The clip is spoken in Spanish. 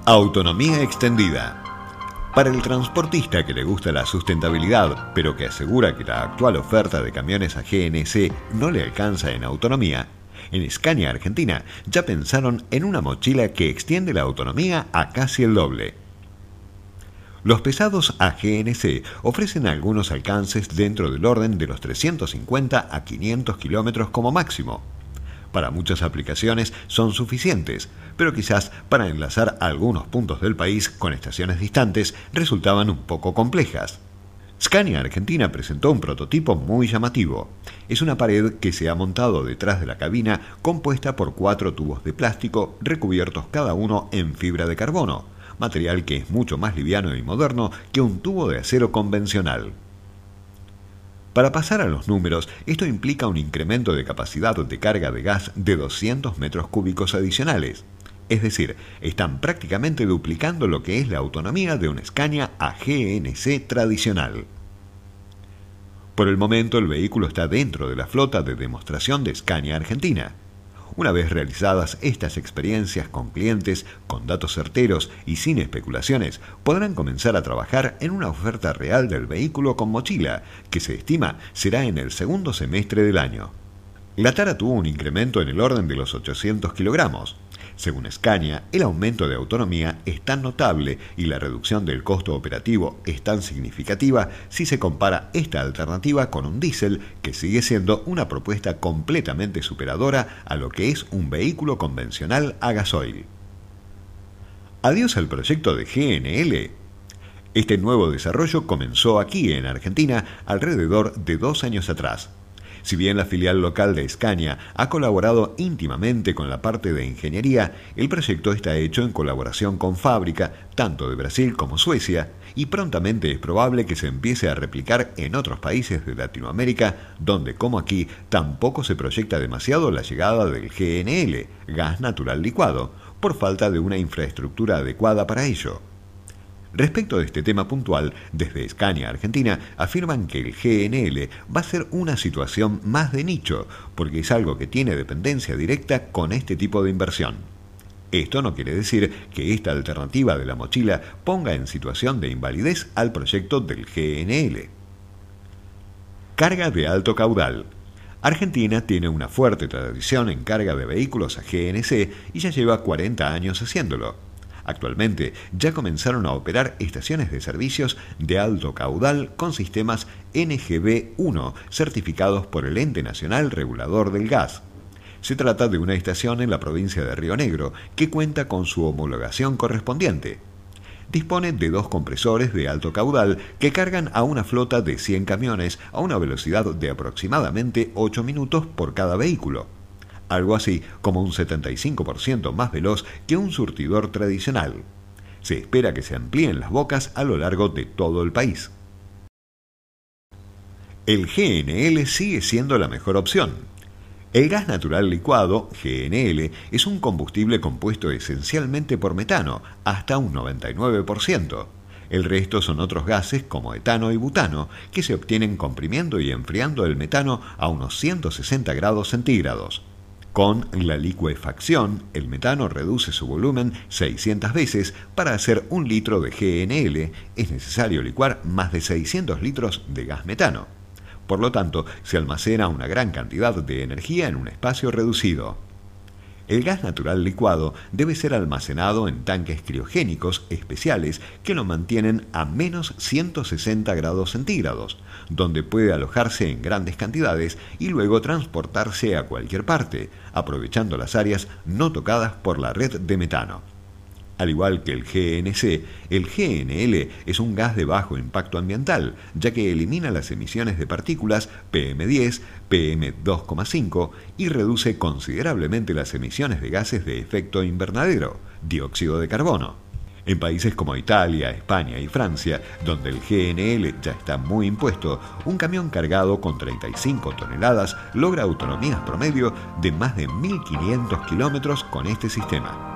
Autonomía extendida. Para el transportista que le gusta la sustentabilidad, pero que asegura que la actual oferta de camiones a GNC no le alcanza en autonomía, en Scania Argentina ya pensaron en una mochila que extiende la autonomía a casi el doble. Los pesados a GNC ofrecen algunos alcances dentro del orden de los 350 a 500 kilómetros como máximo. Para muchas aplicaciones son suficientes, pero quizás para enlazar algunos puntos del país con estaciones distantes resultaban un poco complejas. Scania Argentina presentó un prototipo muy llamativo. Es una pared que se ha montado detrás de la cabina compuesta por 4 tubos de plástico recubiertos cada uno en fibra de carbono, material que es mucho más liviano y moderno que un tubo de acero convencional. Para pasar a los números, esto implica un incremento de capacidad de carga de gas de 200 metros cúbicos adicionales. Es decir, están prácticamente duplicando lo que es la autonomía de un Scania a GNC tradicional. Por el momento, el vehículo está dentro de la flota de demostración de Scania Argentina. Una vez realizadas estas experiencias con clientes, con datos certeros y sin especulaciones, podrán comenzar a trabajar en una oferta real del vehículo con mochila, que se estima será en el segundo semestre del año. La tara tuvo un incremento en el orden de los 800 kilogramos. Según Scania, el aumento de autonomía es tan notable y la reducción del costo operativo es tan significativa si se compara esta alternativa con un diésel que sigue siendo una propuesta completamente superadora a lo que es un vehículo convencional a gasoil. Adiós al proyecto de GNL. Este nuevo desarrollo comenzó aquí en Argentina alrededor de 2 años atrás. Si bien la filial local de Scania ha colaborado íntimamente con la parte de ingeniería, el proyecto está hecho en colaboración con fábrica, tanto de Brasil como Suecia, y prontamente es probable que se empiece a replicar en otros países de Latinoamérica, donde, como aquí, tampoco se proyecta demasiado la llegada del GNL, gas natural licuado, por falta de una infraestructura adecuada para ello. Respecto de este tema puntual, desde Scania Argentina afirman que el GNL va a ser una situación más de nicho, porque es algo que tiene dependencia directa con este tipo de inversión. Esto no quiere decir que esta alternativa de la mochila ponga en situación de invalidez al proyecto del GNL. Carga de alto caudal. Argentina tiene una fuerte tradición en carga de vehículos a GNC y ya lleva 40 años haciéndolo. Actualmente ya comenzaron a operar estaciones de servicios de alto caudal con sistemas NGB1 certificados por el Ente Nacional Regulador del Gas. Se trata de una estación en la provincia de Río Negro que cuenta con su homologación correspondiente. Dispone de 2 compresores de alto caudal que cargan a una flota de 100 camiones a una velocidad de aproximadamente 8 minutos por cada vehículo. Algo así como un 75% más veloz que un surtidor tradicional. Se espera que se amplíen las bocas a lo largo de todo el país. El GNL sigue siendo la mejor opción. El gas natural licuado, GNL, es un combustible compuesto esencialmente por metano, hasta un 99%. El resto son otros gases como etano y butano, que se obtienen comprimiendo y enfriando el metano a unos 160 grados centígrados. Con la licuefacción, el metano reduce su volumen 600 veces. Para hacer 1 litro de GNL es necesario licuar más de 600 litros de gas metano. Por lo tanto, se almacena una gran cantidad de energía en un espacio reducido. El gas natural licuado debe ser almacenado en tanques criogénicos especiales que lo mantienen a menos 160 grados centígrados, donde puede alojarse en grandes cantidades y luego transportarse a cualquier parte, aprovechando las áreas no tocadas por la red de metano. Al igual que el GNC, el GNL es un gas de bajo impacto ambiental, ya que elimina las emisiones de partículas PM10, PM2,5 y reduce considerablemente las emisiones de gases de efecto invernadero, dióxido de carbono. En países como Italia, España y Francia, donde el GNL ya está muy impuesto, un camión cargado con 35 toneladas logra autonomías promedio de más de 1.500 kilómetros con este sistema.